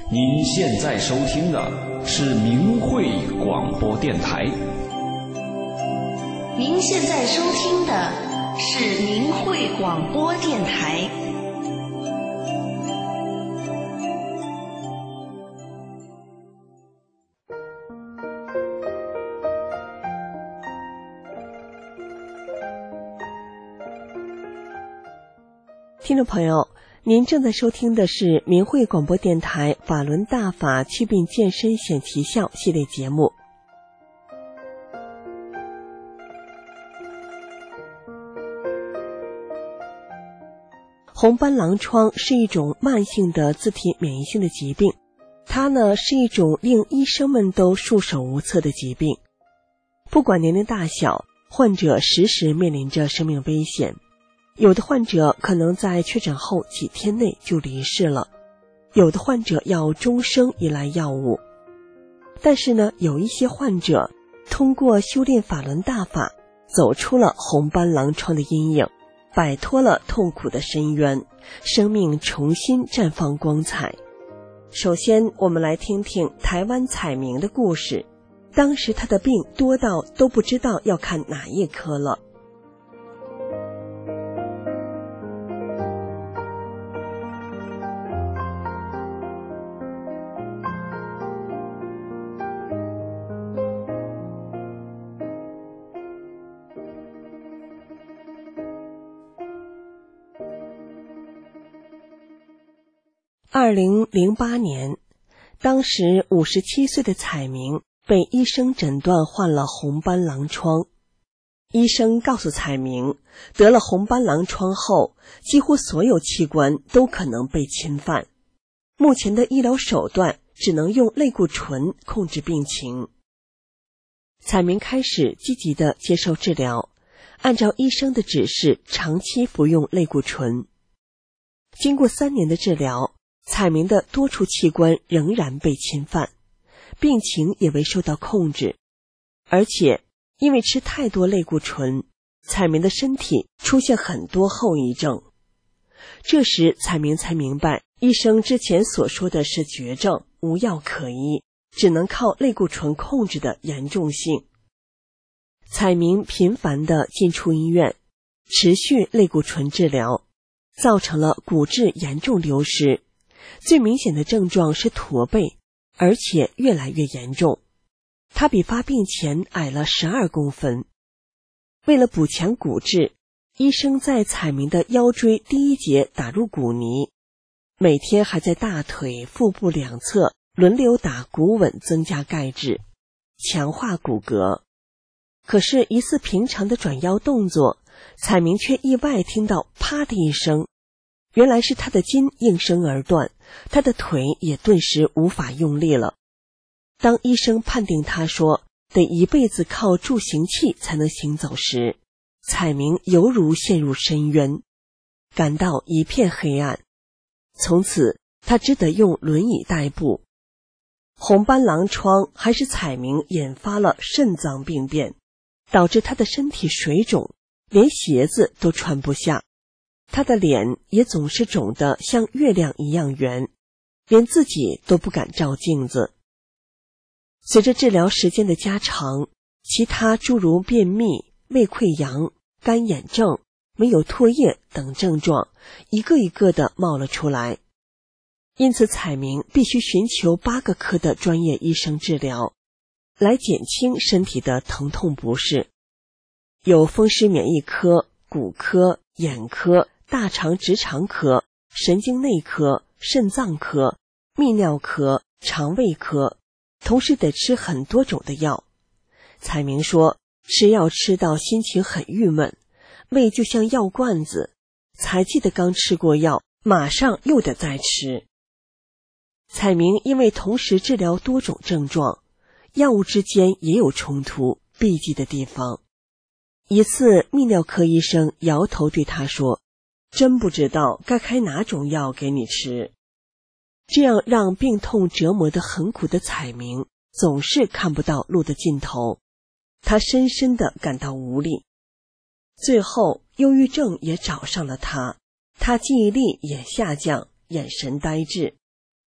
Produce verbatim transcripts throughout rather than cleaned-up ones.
您现在收听的是明慧广播电台。 您现在收听的是明慧广播电台。 听众朋友，您正在收听的是明慧广播电台法轮大法祛病健身显奇效系列节目。红斑狼疮是一种慢性的自体免疫性的疾病，它呢是一种令医生们都束手无策的疾病。不管年龄大小，患者时时面临着生命危险。有的患者可能在确诊后几天内就离世了，有的患者要终生依赖药物。但是呢，有一些患者通过修炼法轮大法，走出了红斑狼疮的阴影，摆脱了痛苦的深渊，生命重新绽放光彩。首先，我们来听听台湾彩明的故事。当时他的病多到都不知道要看哪一科了。二零零八年，当时五十七岁的彩明被医生诊断患了红斑狼疮。医生告诉彩明，得了红斑狼疮后，几乎所有器官都可能被侵犯。目前的医疗手段只能用类固醇控制病情。彩明开始积极地接受治疗，按照医生的指示长期服用类固醇。经过三年的治疗，彩明的多处器官仍然被侵犯，病情也未受到控制，而且因为吃太多类固醇，彩明的身体出现很多后遗症。这时彩明才明白，医生之前所说的是绝症，无药可医，只能靠类固醇控制的严重性。彩明频繁地进出医院，持续类固醇治疗，造成了骨质严重流失。最明显的症状是驼背，而且越来越严重。他比发病前矮了十二公分。为了补强骨质，医生在彩明的腰椎第一节打入骨泥，每天还在大腿、腹部两侧轮流打骨稳，增加钙质，强化骨骼。可是一次平常的转腰动作，彩明却意外听到啪的一声，原来是他的筋应声而断，他的腿也顿时无法用力了。当医生判定他说得一辈子靠助行器才能行走时，彩明犹如陷入深渊，感到一片黑暗。从此他只得用轮椅代步。红斑狼疮还使彩明引发了肾脏病变，导致他的身体水肿，连鞋子都穿不下。他的脸也总是肿得像月亮一样圆，连自己都不敢照镜子。随着治疗时间的加长，其他诸如便秘、胃溃疡、干眼症、没有唾液等症状一个一个的冒了出来。因此彩明必须寻求八个科的专业医生治疗，来减轻身体的疼痛不适。有风湿免疫科、骨科、眼科、大肠直肠科、神经内科、肾脏科、泌尿科、肠胃科，同时得吃很多种的药。彩明说，吃药吃到心情很郁闷，胃就像药罐子，才记得刚吃过药，马上又得再吃。彩明因为同时治疗多种症状，药物之间也有冲突、避忌的地方。一次，泌尿科医生摇头对他说，真不知道该开哪种药给你吃。这样让病痛折磨得很苦的彩明总是看不到路的尽头，他深深地感到无力。最后忧郁症也找上了他，他记忆力也下降，眼神呆滞。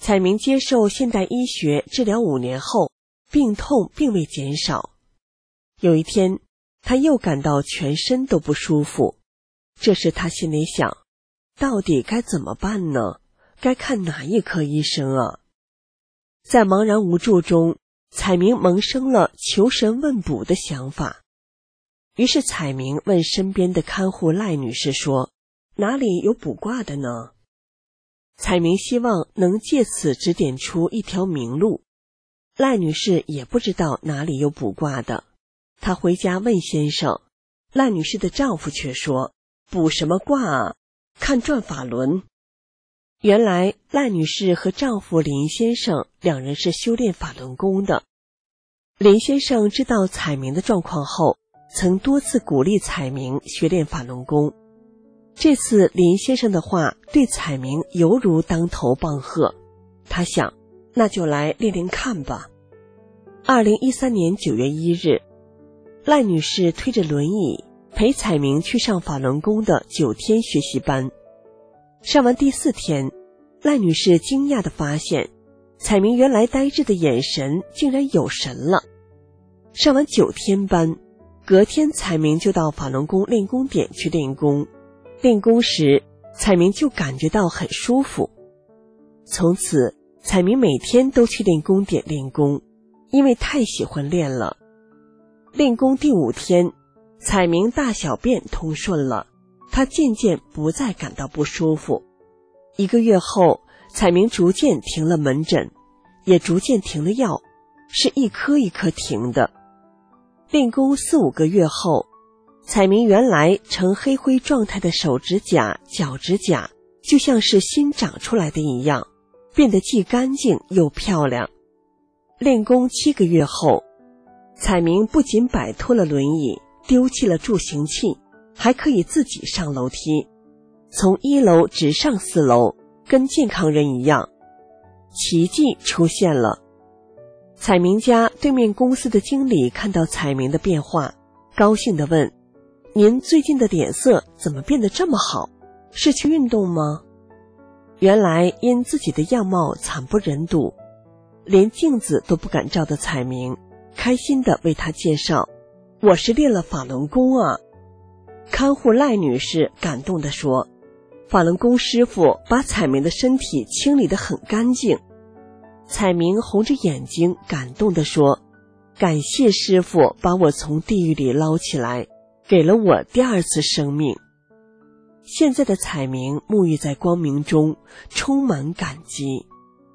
彩明接受现代医学治疗五年后，病痛并未减少。有一天，他又感到全身都不舒服。这时他心里想，到底该怎么办呢？该看哪一科医生啊？在茫然无助中，彩明萌生了求神问卜的想法。于是彩明问身边的看护赖女士说，哪里有卜卦的呢？彩明希望能借此指点出一条明路。赖女士也不知道哪里有卜卦的，她回家问先生，赖女士的丈夫却说，卜什么卦啊，看转法轮。原来赖女士和丈夫林先生两人是修炼法轮功的。林先生知道彩明的状况后，曾多次鼓励彩明学练法轮功。这次林先生的话对彩明犹如当头棒喝，他想，那就来练练看吧。二零一三年九月一日，赖女士推着轮椅陪彩明去上法轮功的九天学习班。上完第四天，赖女士惊讶地发现，彩明原来呆滞的眼神竟然有神了。上完九天班，隔天彩明就到法轮功练功点去练功。练功时，彩明就感觉到很舒服。从此，彩明每天都去练功点练功，因为太喜欢练了。练功第五天，彩明大小便通顺了，她渐渐不再感到不舒服。一个月后，彩明逐渐停了门诊，也逐渐停了药，是一颗一颗停的。练功四五个月后，彩明原来呈黑灰状态的手指甲、脚指甲，就像是新长出来的一样，变得既干净又漂亮。练功七个月后，彩明不仅摆脱了轮椅，丢弃了助行器，还可以自己上楼梯，从一楼直上四楼，跟健康人一样。奇迹出现了。彩明家对面公司的经理看到彩明的变化，高兴地问，您最近的脸色怎么变得这么好？是去运动吗？原来因自己的样貌惨不忍睹，连镜子都不敢照的彩明开心地为他介绍，我是练了法轮功啊。看护赖女士感动地说，法轮功师傅把彩明的身体清理得很干净。彩明红着眼睛感动地说，感谢师傅把我从地狱里捞起来，给了我第二次生命。现在的彩明沐浴在光明中，充满感激。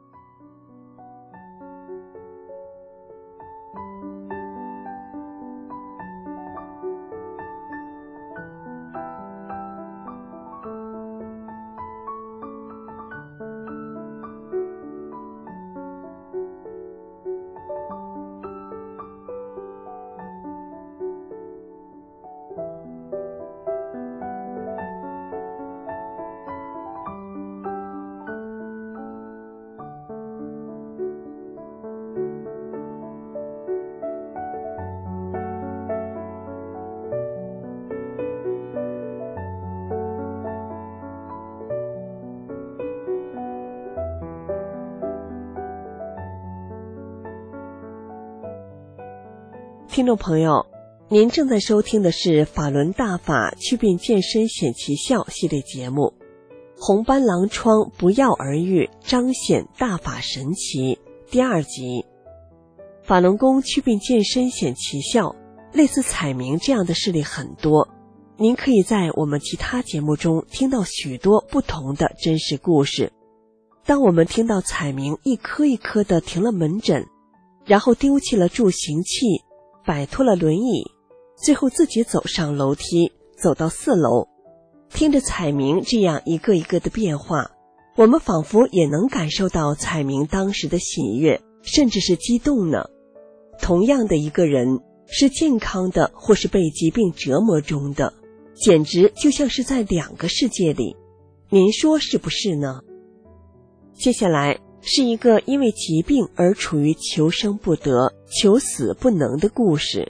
听众朋友，您正在收听的是法轮大法祛病健身显奇效系列节目，红斑狼疮不药而愈，彰显大法神奇第二集。法轮功祛病健身显奇效，类似彩明这样的事例很多，您可以在我们其他节目中听到许多不同的真实故事。当我们听到彩明一颗一颗的停了门诊，然后丢弃了助行器，摆脱了轮椅，最后自己走上楼梯，走到四楼，听着彩明这样一个一个的变化，我们仿佛也能感受到彩明当时的喜悦，甚至是激动呢。同样的一个人，是健康的或是被疾病折磨中的，简直就像是在两个世界里，您说是不是呢？接下来是一个因为疾病而处于求生不得、求死不能的故事。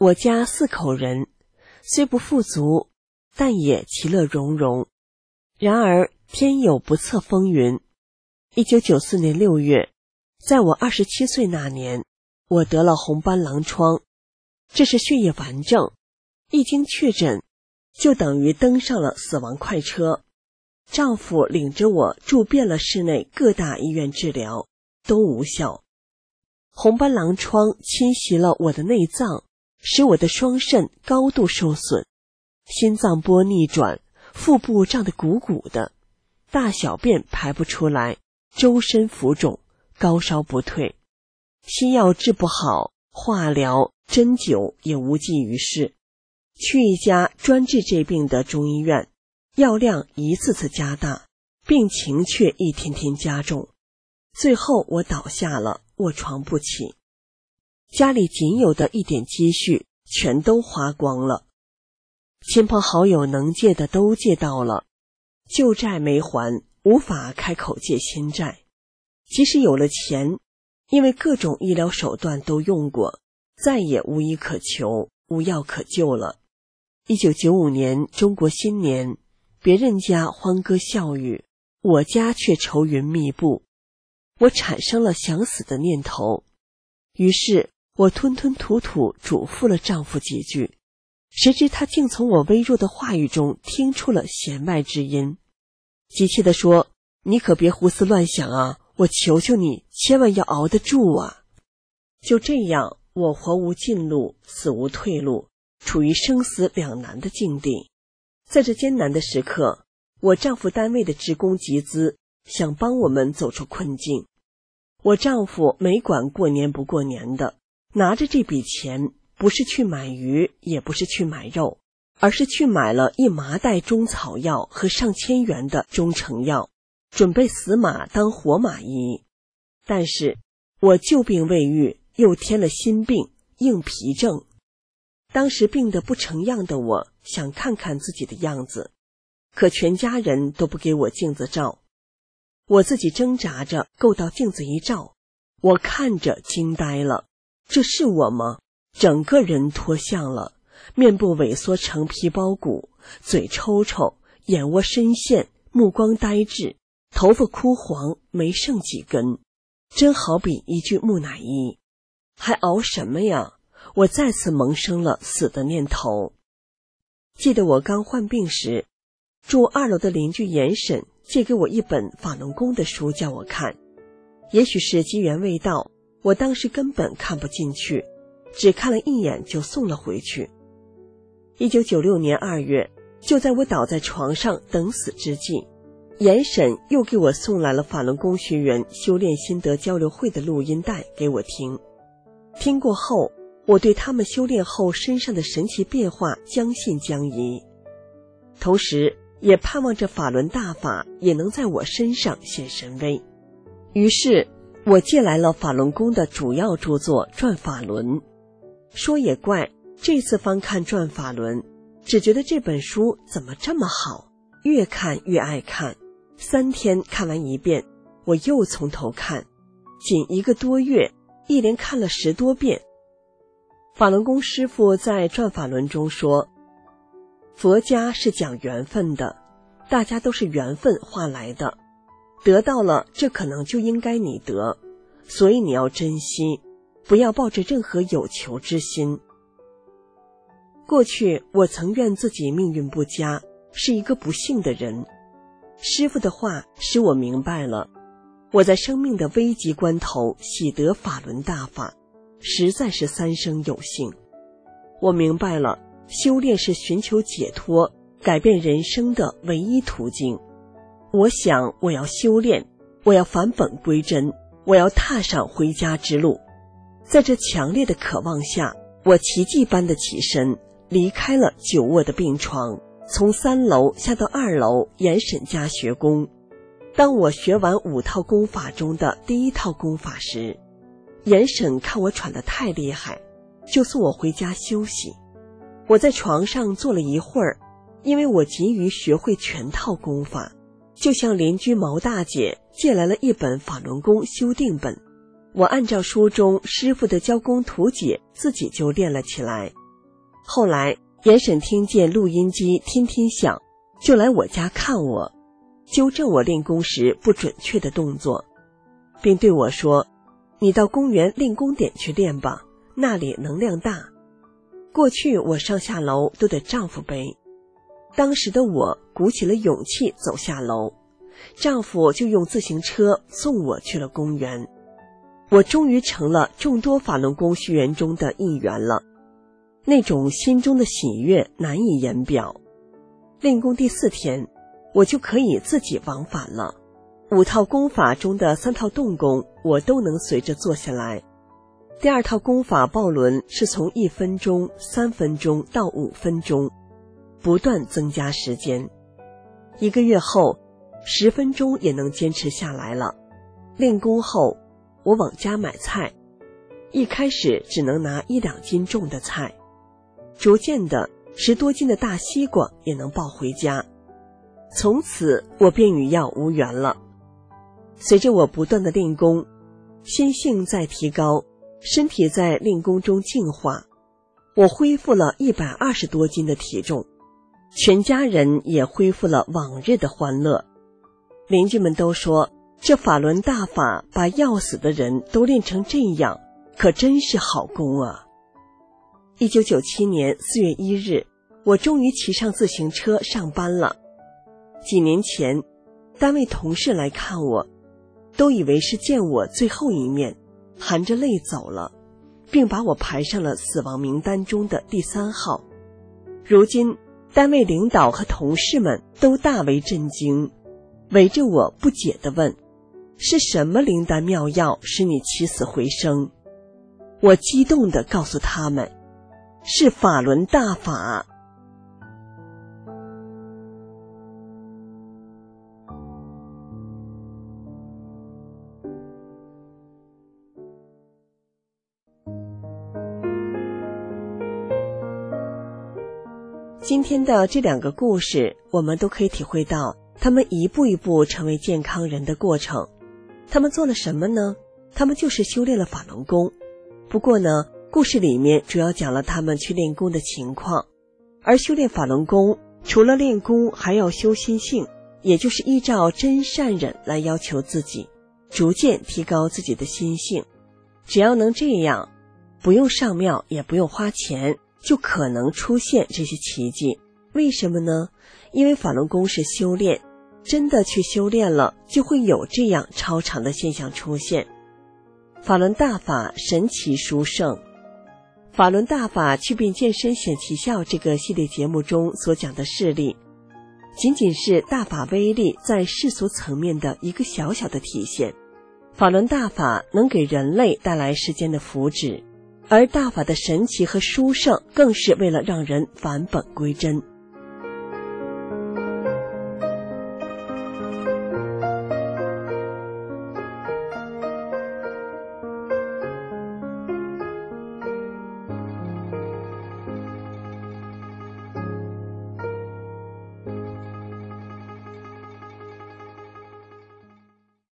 我家四口人，虽不富足，但也其乐融融。然而天有不测风云。一九九四年六月，在我二十七岁那年，我得了红斑狼疮，这是血液顽症，一经确诊，就等于登上了死亡快车。丈夫领着我住遍了市内各大医院治疗，都无效。红斑狼疮侵袭了我的内脏，使我的双肾高度受损，心脏波逆转，腹部胀得鼓鼓的，大小便排不出来，周身浮肿，高烧不退。西药治不好，化疗、针灸也无济于事。去一家专治这病的中医院，药量一次次加大，病情却一天天加重。最后我倒下了，卧床不起。家里仅有的一点积蓄全都花光了，亲朋好友能借的都借到了，旧债没还，无法开口借新债。即使有了钱，因为各种医疗手段都用过，再也无医可求，无药可救了。一九九五年中国新年，别人家欢歌笑语，我家却愁云密布。我产生了想死的念头，于是我吞吞吐吐嘱咐了丈夫几句，谁知他竟从我微弱的话语中听出了弦外之音，急切地说：“你可别胡思乱想啊，我求求你，千万要熬得住啊！”就这样，我活无近路，死无退路，处于生死两难的境地。在这艰难的时刻，我丈夫单位的职工集资，想帮我们走出困境。我丈夫没管过年不过年的，拿着这笔钱，不是去买鱼，也不是去买肉，而是去买了一麻袋中草药和上千元的中成药，准备死马当活马医。但是我旧病未愈，又添了新病，硬皮症。当时病得不成样的我，想看看自己的样子，可全家人都不给我镜子照。我自己挣扎着够到镜子一照，我看着惊呆了，这是我吗？整个人脱相了，面部萎缩成皮包骨，嘴抽抽，眼窝深陷，目光呆滞，头发枯黄，没剩几根，真好比一具木乃伊。还熬什么呀？我再次萌生了死的念头。记得我刚患病时，住二楼的邻居严婶借给我一本法轮功的书叫我看，也许是机缘未到，我当时根本看不进去，只看了一眼就送了回去。一九九六年二月，就在我倒在床上等死之际，严婶又给我送来了法轮功学员修炼心得交流会的录音带给我听。听过后，我对他们修炼后身上的神奇变化将信将疑，同时也盼望着法轮大法也能在我身上显神威。于是我借来了法轮功的主要著作《转法轮》。说也怪，这次翻看《转法轮》，只觉得这本书怎么这么好，越看越爱看。三天看完一遍，我又从头看，仅一个多月，一连看了十多遍。法轮功师父在《转法轮》中说，佛家是讲缘分的，大家都是缘分换来的，得到了这可能就应该你得，所以你要珍惜，不要抱着任何有求之心。过去我曾怨自己命运不佳，是一个不幸的人。师父的话使我明白了，我在生命的危急关头喜得法轮大法，实在是三生有幸。我明白了，修炼是寻求解脱、改变人生的唯一途径。我想我要修炼，我要返本归真，我要踏上回家之路。在这强烈的渴望下，我奇迹般的起身，离开了久卧的病床，从三楼下到二楼严婶家学功。当我学完五套功法中的第一套功法时，严婶看我喘得太厉害，就送我回家休息。我在床上坐了一会儿，因为我急于学会全套功法，就向邻居毛大姐借来了一本法轮功修订本。我按照书中师父的教功图解，自己就练了起来， 后来严审听见录音机天天响，就来我家看我，纠正我练功时不准确的动作，并对我说，你到公园练功点去练吧，那里能量大。过去我上下楼都得丈夫背，当时的我鼓起了勇气走下楼，丈夫就用自行车送我去了公园。我终于成了众多法轮功学员中的一员了，那种心中的喜悦难以言表。练功第四天，我就可以自己往返了。五套功法中的三套动功，我都能随着做下来。第二套功法抱轮是从一分钟、三分钟到五分钟，不断增加时间。一个月后，十分钟也能坚持下来了。练功后，我往家买菜，一开始只能拿一两斤重的菜，逐渐的十多斤的大西瓜也能抱回家。从此我便与药无缘了。随着我不断的练功，心性在提高，身体在练功中净化，我恢复了一百二十多斤的体重，全家人也恢复了往日的欢乐。邻居们都说，这法轮大法把要死的人都练成这样，可真是好功啊。一九九七年四月一日，我终于骑上自行车上班了。几年前，单位同事来看我，都以为是见我最后一面，含着泪走了，并把我排上了死亡名单中的第三号。如今，单位领导和同事们都大为震惊，围着我不解地问，是什么灵丹妙药使你起死回生？我激动地告诉他们，是法轮大法。今天的这两个故事，我们都可以体会到他们一步一步成为健康人的过程。他们做了什么呢？他们就是修炼了法轮功。不过呢，故事里面主要讲了他们去练功的情况。而修炼法轮功，除了练功，还要修心性，也就是依照真善忍来要求自己，逐渐提高自己的心性。只要能这样，不用上庙，也不用花钱，就可能出现这些奇迹。为什么呢？因为法轮功是修炼，真的去修炼了，就会有这样超常的现象出现。法轮大法神奇殊胜。法轮大法祛病健身显奇效这个系列节目中所讲的事例，仅仅是大法威力在世俗层面的一个小小的体现。法轮大法能给人类带来世间的福祉，而大法的神奇和殊胜更是为了让人返本归真。